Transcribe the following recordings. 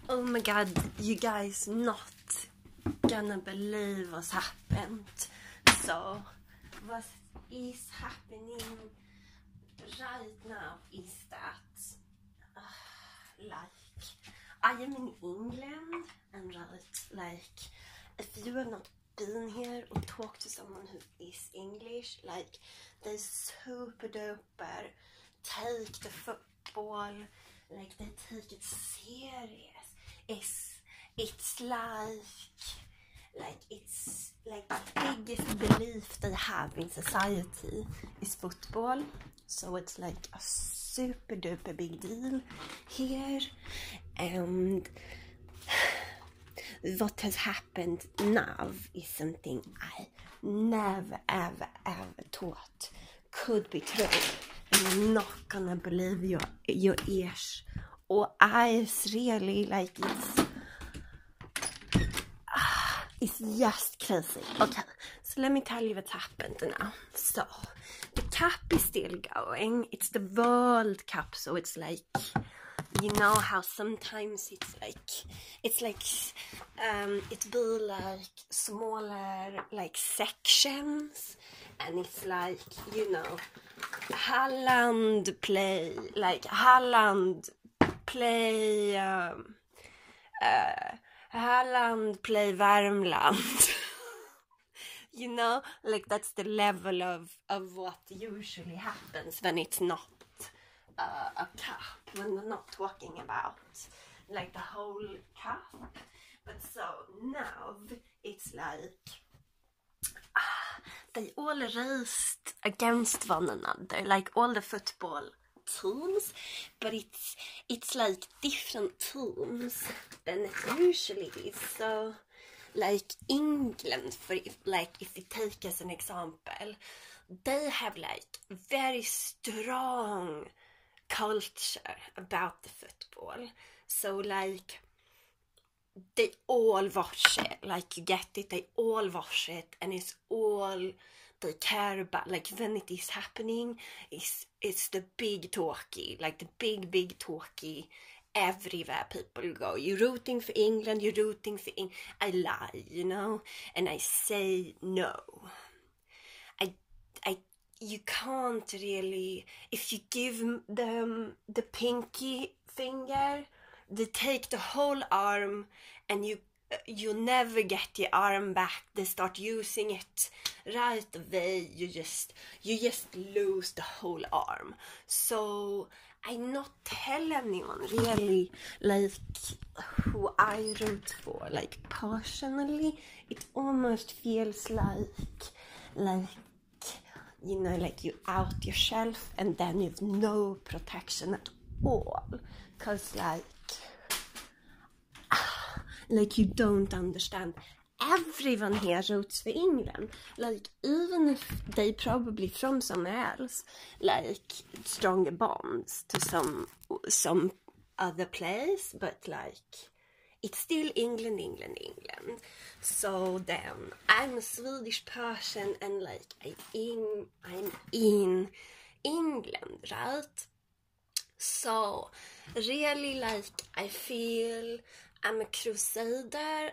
Oh my god, you guys not gonna believe what's happened. So, what is happening right now is that I am in England, and if you have not been here or talked to someone who is English, they super duper take the football, they take it serious. It's the biggest belief they have in society is football. So it's a super duper big deal here. And what has happened now is something I never ever thought could be true. And I'm not gonna believe your ears or eyes, really. It's just crazy. Okay, so let me tell you what's happened now. So the cup is still going. It's the World Cup, so it's you know how sometimes it be smaller sections, and it's Holland play Värmland. You know, that's the level of what usually happens when it's not a cup, when we're not talking about the whole cup. But so now it's they all raced against one another, all the football teams, but it's different teams than it usually is. So England, if we take as an example, they have very strong culture about the football. So they all watch it, you get it, they all watch it, and it's all they care about. When it is happening, it's the big talkie, the big talkie everywhere people go. You're rooting for England, you're rooting for England. I lie, and I say no. You can't really, if you give them the pinky finger, they take the whole arm, and you never get the arm back. They start using it right away. You just lose the whole arm. So I not tell anyone really who I root for. Personally, it almost feels you out yourself, and then you have no protection at all, because you don't understand. Everyone here roots for England, even if they probably from somewhere else, stronger bonds to some other place, but it's still England. So then I'm a Swedish person, and I'm in England, right? So really I feel I'm a crusader.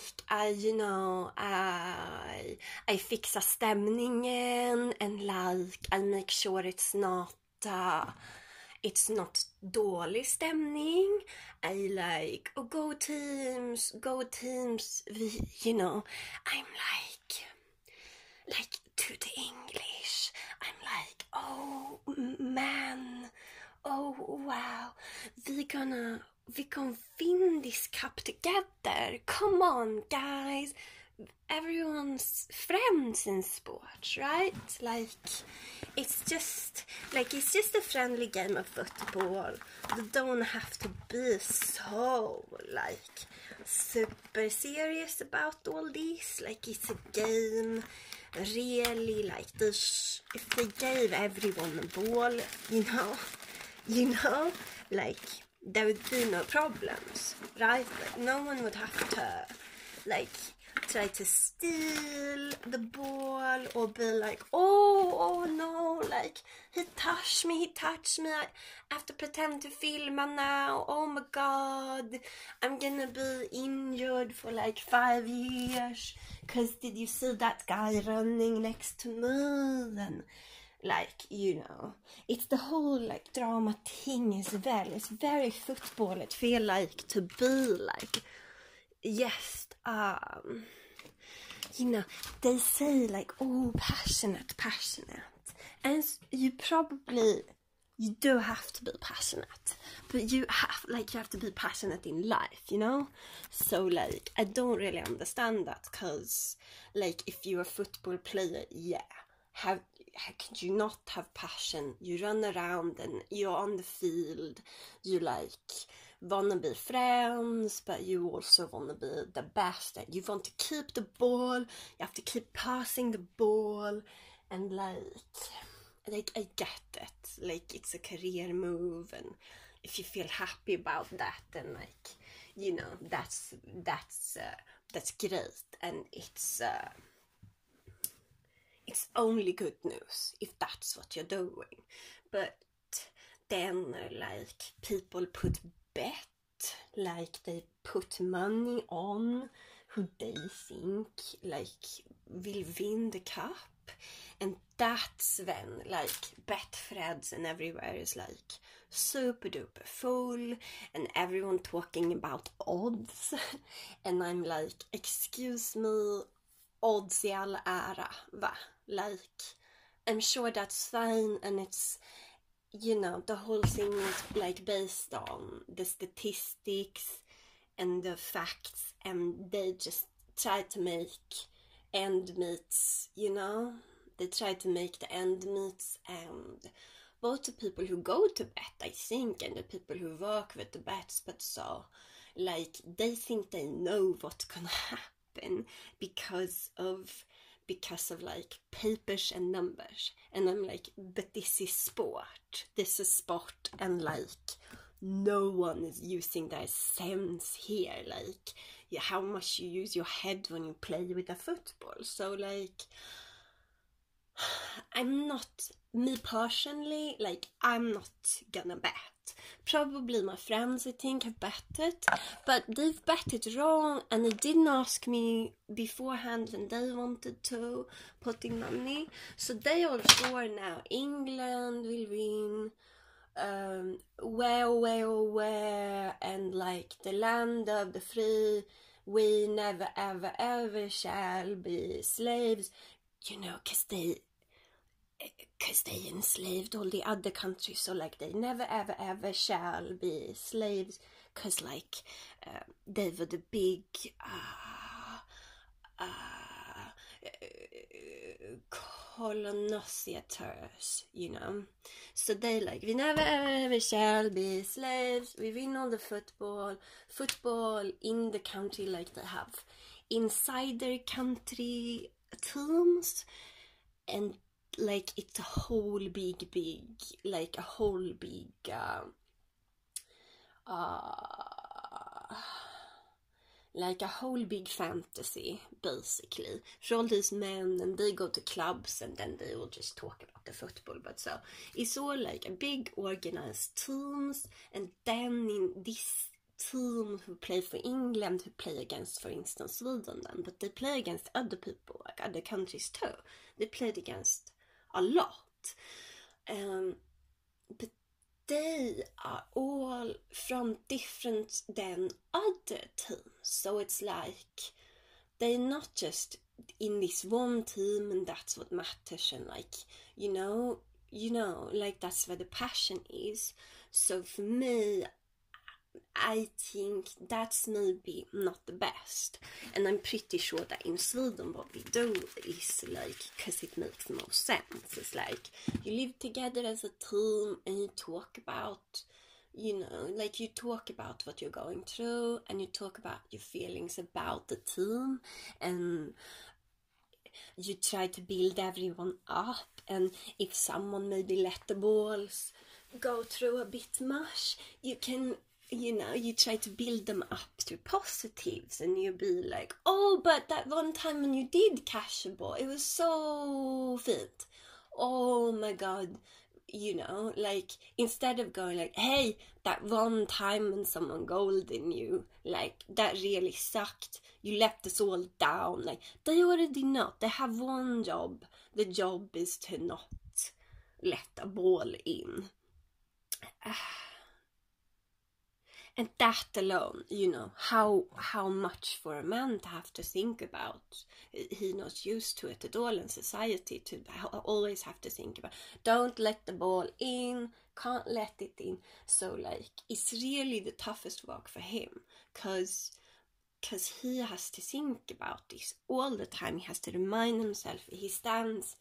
I fixar stämningen, and I make sure it's not dålig stämning. I go teams. I'm to the English. I'm oh man, oh wow, we gonna win this cup together. Come on, guys. Everyone's friends in sports, right? It's just a friendly game of football. You don't have to be so super serious about all this. It's a game, really. If they gave everyone a ball, there would be no problems, right? No one would have to try to steal the ball or be like, oh no, like he touched me, I have to pretend to filma now, oh my god, I'm gonna be injured for like 5 years, cause did you see that guy running next to me? And like, you know, it's the whole like drama thing as well. It's very football. It feel like to be like, yes, you know, they say like, oh, passionate, and you do have to be passionate, but you have to be passionate in life, you know. So like, I don't really understand that, because like, if you're a football player, how can you not have passion? You run around and you're on the field, you like wanna be friends, but you also wanna be the best, and you want to keep the ball, you have to keep passing the ball, and like I get it, like it's a career move, and if you feel happy about that, then like, you know, that's great, and it's only good news if that's what you're doing. But then like, people put bet, like they put money on who they think like will win the cup, and that's when like Betfreds and everywhere is like super duper full, and everyone talking about odds and I'm like, excuse me, odds I all ära, va? Like, I'm sure that's fine, and it's, you know, the whole thing is like based on the statistics and the facts, and they just try to make end meets, you know, they try to make the end meets, and both the people who go to bet, I think, and the people who work with the bets, but so like, they think they know what's gonna happen because of like papers and numbers, and I'm like, but this is sport, and like, no one is using their sense here, like, how much you use your head when you play with a football. So like, me personally, like, I'm not gonna bet. Probably my friends, I think, have betted, but they've betted wrong, and they didn't ask me beforehand when they wanted to put in money. So they all sure now England will win, where, and like, the land of the free, we never ever shall be slaves, you know, because they enslaved all the other countries, so like, they never ever shall be slaves, because like, they were the big colonizers, you know. So they like, we never ever shall be slaves, we win all the football in the country, like they have insider country teams, and like, it's a whole big like, a whole big like a whole big fantasy, basically, for all these men, and they go to clubs and then they will just talk about the football. But so it's all like a big organized teams, and then in this team who play for England, who play against, for instance, Sweden, then, but they play against other people, like other countries too. They played against a lot, but they are all from different than other teams, so it's like, they're not just in this one team and that's what matters, and like, you know, like, that's where the passion is. So for me, I think that's maybe not the best, and I'm pretty sure that in Sweden what we do is like, because it makes the most sense, it's like, you live together as a team and you talk about, you know, like, you talk about what you're going through, and you talk about your feelings about the team, and you try to build everyone up, and if someone maybe let the balls go through a bit much, you can you try to build them up through positives, and you be like, oh, but that one time when you did catch a ball, it was so fit. Oh my God. Like, instead of going like, hey, that one time when someone golden you, like, that really sucked, you let us all down. Like, they already know, they have one job. The job is to not let a ball in. And that alone, how much for a man to have to think about. He's not used to it at all in society, to always have to think about, don't let the ball in, can't let it in. So, like, it's really the toughest work for him, because he has to think about this all the time. He has to remind himself. He stands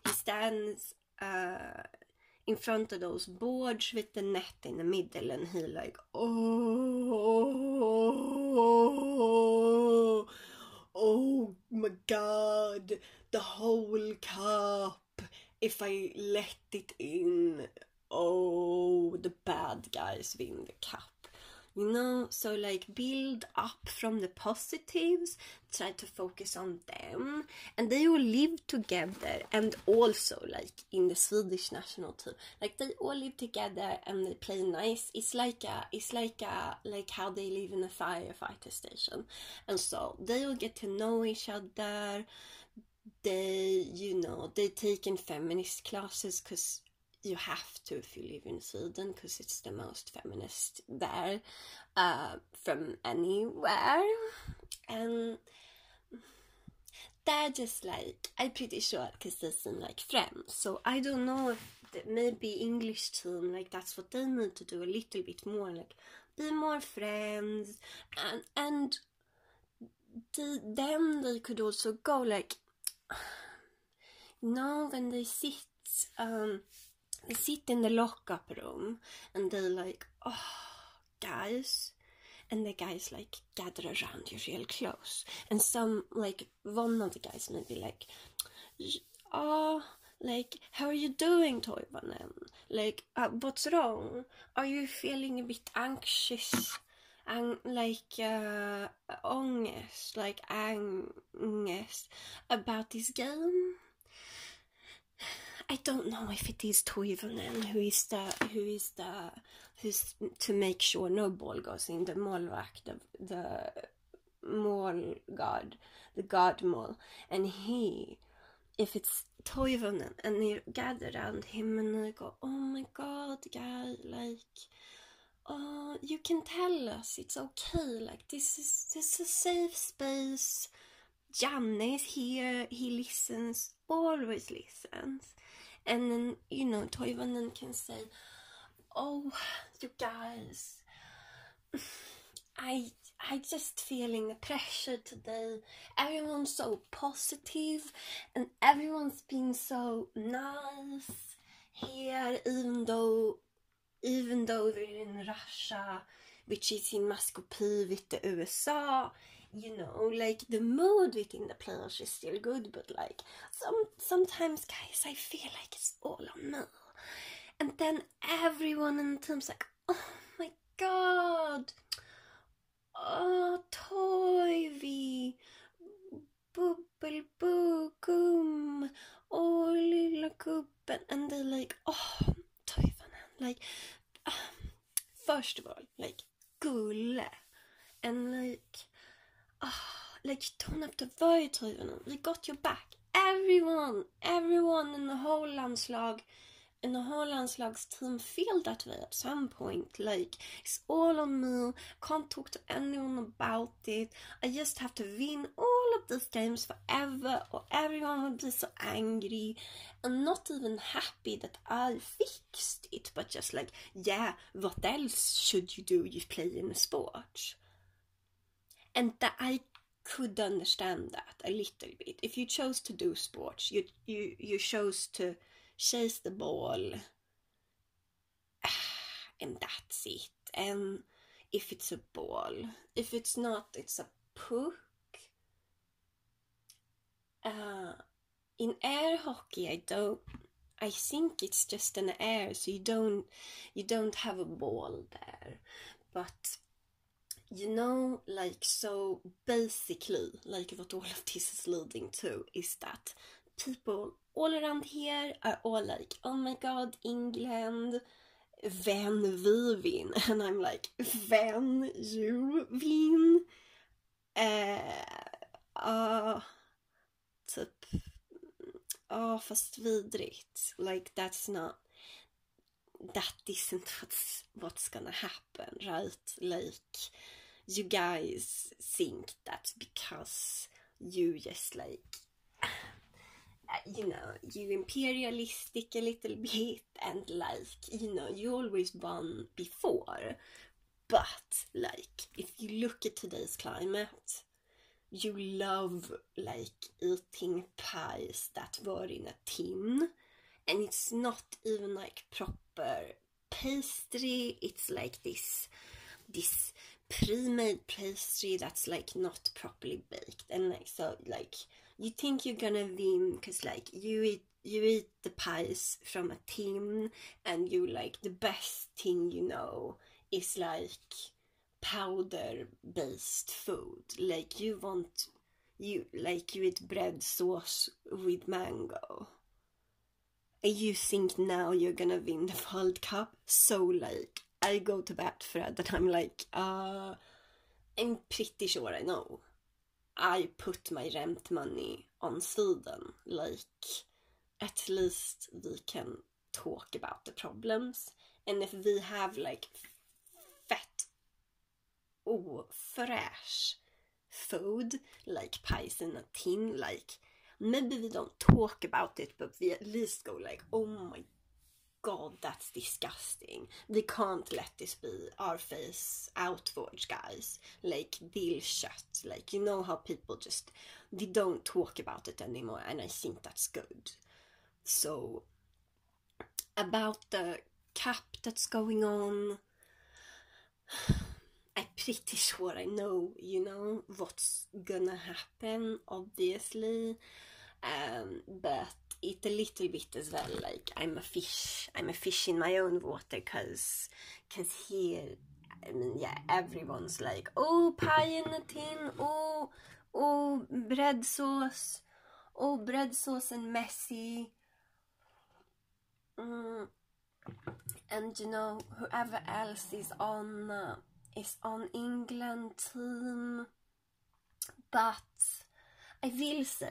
in front of those boards with the net in the middle, and he like, oh my God, the whole cup, if I let it in, oh, the bad guys win the cup. So, like, build up from the positives, try to focus on them, and they all live together. And also, like, in the Swedish national team, like, they all live together and they play nice. It's like how they live in a firefighter station, and so they all get to know each other. They take in feminist classes, because you have to if you live in Sweden, because it's the most feminist there from anywhere. And they're just like, I'm pretty sure, because they seem like friends. So I don't know if maybe English team, like, that's what they need to do a little bit more, like, be more friends. And then they could also go, like, when they sit in the lockup room, and they're like, oh, guys, and the guys, like, gather around you real close, and one of the guys may be like, like, how are you doing, Toivonen? Like, what's wrong? Are you feeling a bit anxious? Anxious about this game? I don't know if it is Toivonen who's to make sure no ball goes in, the målvakt, the mall guard, the guard mall, and if it's Toivonen, and they gather around him and they go, oh my God, guy, like, oh, you can tell us, it's okay, like, this is a safe space. Janne is here, he listens, always listens. And then, Toivonen can say, oh, you guys, I just feeling the pressure today. Everyone's so positive, and everyone's been so nice here, even though we're in Russia, which is in maskopi with the USA. Like, the mood within the players is still good, but, like, sometimes, guys, I feel like it's all on me. And then everyone in the team's like, oh my God, oh, Toivi, bubbelbugum, oh, lilla gubben, and they're like, oh, Toivonen, like, first of all, like, gulle, and like, like, you don't have to worry, Toivonen, we got your back. Everyone in the whole landslag's team feel that way at some point. Like, it's all on me, can't talk to anyone about it, I just have to win all of these games forever, or everyone will be so angry and not even happy that I fixed it, but just like, yeah, what else should you do? You play in a sport. And that I could understand that a little bit. If you chose to do sports, you chose to chase the ball, and that's it. And if it's a ball, if it's not, it's a puck. In air hockey, I think it's just an air, so you don't have a ball there. but you know, like, so basically, like what all of this is leading to is that people all around here are all like, oh my god, England, when vi win. And I'm like, when you win? Typ, fast vidrigt. Like, that isn't what's gonna happen, right? Like, you guys think that because you just like, you know, you imperialistic a little bit, and like, you know, you always won before. But like, if you look at today's climate, you love like eating pies that were in a tin, and it's not even like proper pastry. It's like this pre-made pastry that's like not properly baked, and like, so like, you think you're gonna win because like you eat the pies from a tin, and you like, the best thing you know is like powder based food. Like, you eat bread sauce with mango, and you think now you're gonna win the World Cup. So like, I go to bat for that, and I'm like, I'm pretty sure I know. I put my rent money on Sweden. Like, at least we can talk about the problems. And if we have like fett fresh food, like pies in a tin, like, maybe we don't talk about it, but we at least go like, oh my god, that's disgusting. We can't let this be our face outwards, guys. Like, dillkött, like, you know how people just, they don't talk about it anymore, and I think that's good. So, about the cup that's going on, I'm pretty sure I know, you know, what's gonna happen, obviously. But it a little bit as well, like, I'm a fish in my own water, cause here, I mean, yeah, everyone's like, oh, pie in a tin, oh, bread sauce and messy. And you know, whoever else is on England team, but I will say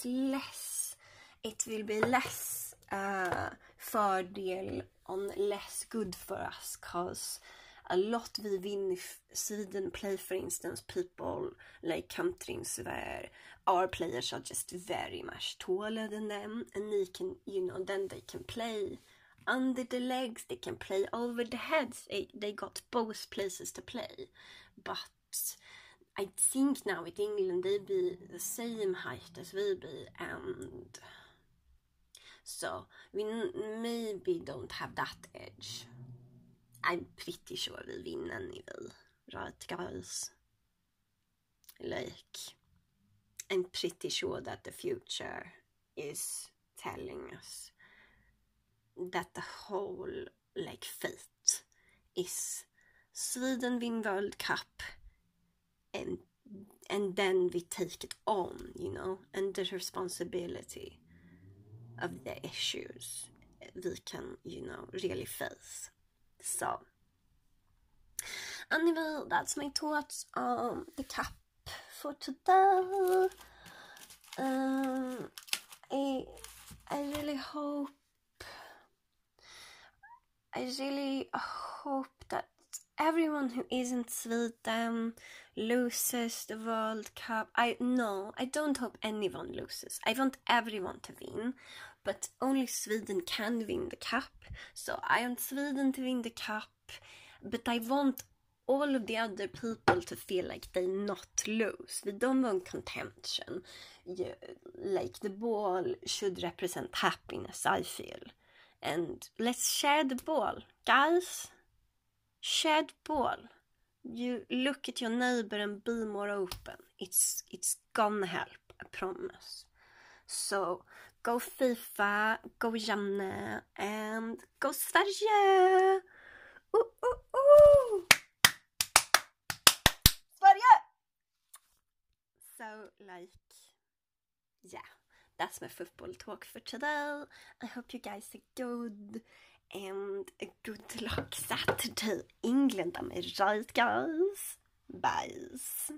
it will be less fördel on less good for us, cause a lot we win if Sweden play, for instance, people like countries where our players are just very much taller than them, and they can, you know, then they can play under the legs, they can play over the heads, they got both places to play. But I think now with England, they be the same height as we be, and so we maybe don't have that edge. I'm pretty sure we win anyway, right, guys? Like, I'm pretty sure that the future is telling us that the whole, like, fate is Sweden win World Cup, and then we take it on, you know, and the responsibility of the issues we can, you know, really face. So, anyway, that's my thoughts on the cup for today. I really hope that everyone who isn't Sweden loses the World Cup. I don't hope anyone loses. I want everyone to win, but only Sweden can win the cup. So I want Sweden to win the cup, but I want all of the other people to feel like they not lose. We don't want contention. Like, the ball should represent happiness, I feel. And let's share the ball, guys. Share the ball. You look at your neighbor and be more open. It's gonna help, I promise. So, go FIFA, go Janne, and go Sverige! Ooh, ooh, ooh! So yeah, that's my football talk for today. I hope you guys are good, and a good luck Saturday. England, am I right, guys? Bye.